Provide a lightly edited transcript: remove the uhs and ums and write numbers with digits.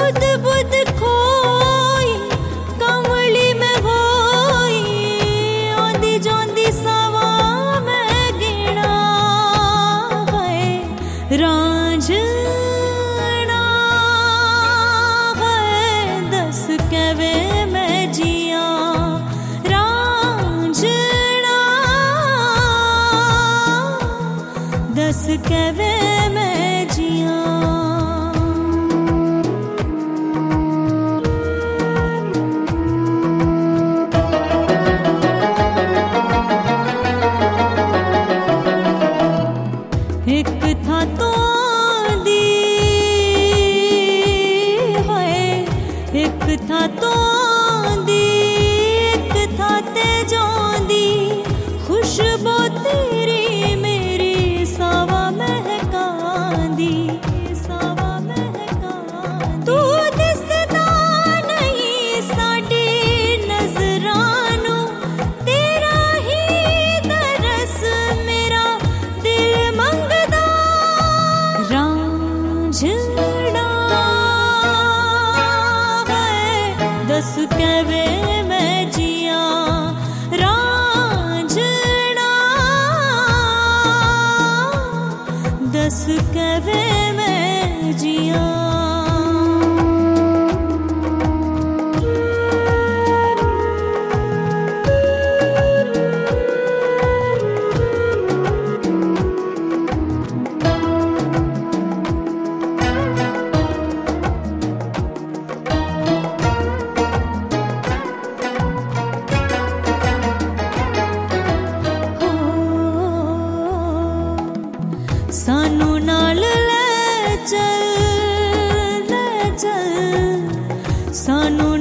सुध बुध खोई कमली में होई ओंदी जोंदी सवा में गिना है रांझना है दस कवे मैं जिया रांझना दस कवे मैं जिया एक था तो दी है एक था तो दी एक था ते जोंदी खुशबू तेरी मेरी सावा महकांदी सावा महकांदी तू दिसदा नहीं साडी नजरानू तेरा ही दरस मेरा दिल मंगदा रांझना है दस कवे मैं जिया रांझना दस कवे मैं जिया सानू नाल ले चल सानू